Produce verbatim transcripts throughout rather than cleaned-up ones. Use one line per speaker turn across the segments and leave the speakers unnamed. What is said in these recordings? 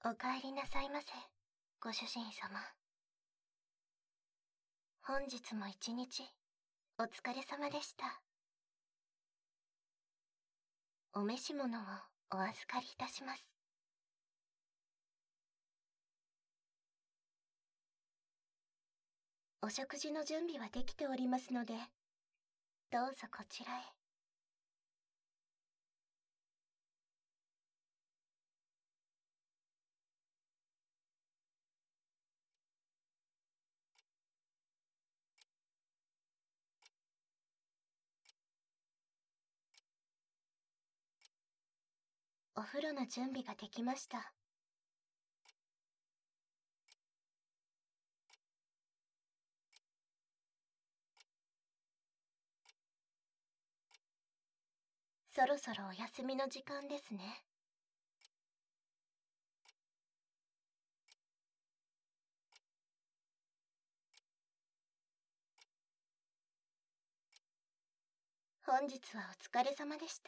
お帰りなさいませ、ご主人様。本日も一日、お疲れ様でした。お召し物をお預かりいたします。お食事の準備はできておりますので、どうぞこちらへ。お風呂の準備ができました。そろそろお休みの時間ですね。本日はお疲れ様でした。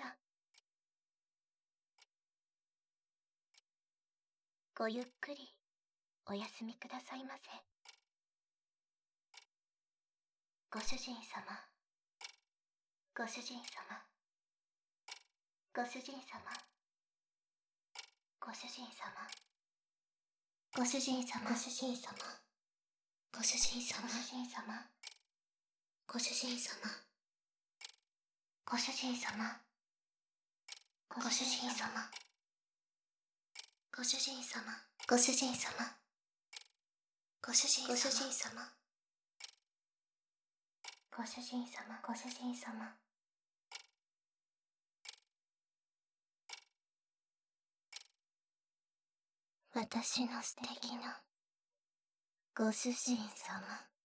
ごゆっくりお休みくださいませ。ご主人様、ご主人様、ご主人様、ご主人様、ご主人様、ご主人様、ご主人様、ご主人様、ご主人様、ご主人様、ご主人様、ご主人様、ご主人様、ご主人様、ご主人様、ご主人様、ご主人様。私の素敵なご主人様。